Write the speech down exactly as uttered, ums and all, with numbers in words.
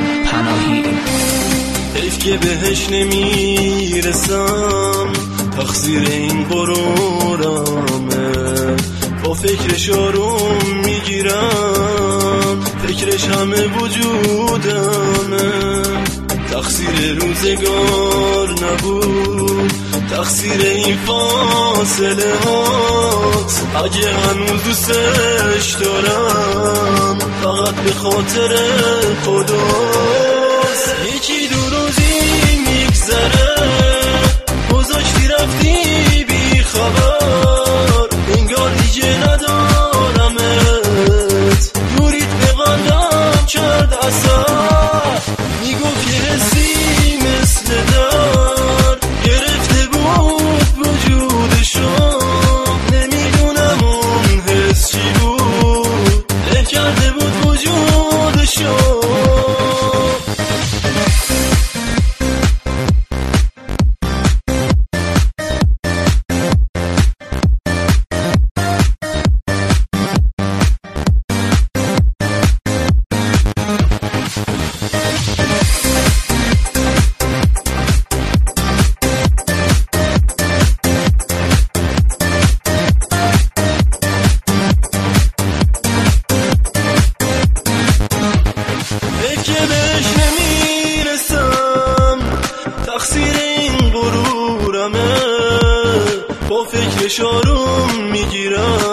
پناهی. حیف که بهش نمیرسم، تقصیر این غرورمه. با فکرش آروم میگیرم، فکرش همه وجودمه. تقصیر روزگار نبود، تقصیر این فاصله هات. اگه هنوز دوستش دارم، فقط به خاطر خداست. یکی دو روزی میگذره، گذاشتی رفتی بی خبر، انگار دیگه ندارمت. دوریت به قلبم کرد اثر، میگفت یه حسی مثل درد گرفته بود وجودشو. نمیدونم اون حس چی بود، له کرده بود وجودشو. تقصیر این غرورمه، با فکرش آروم میگیرم،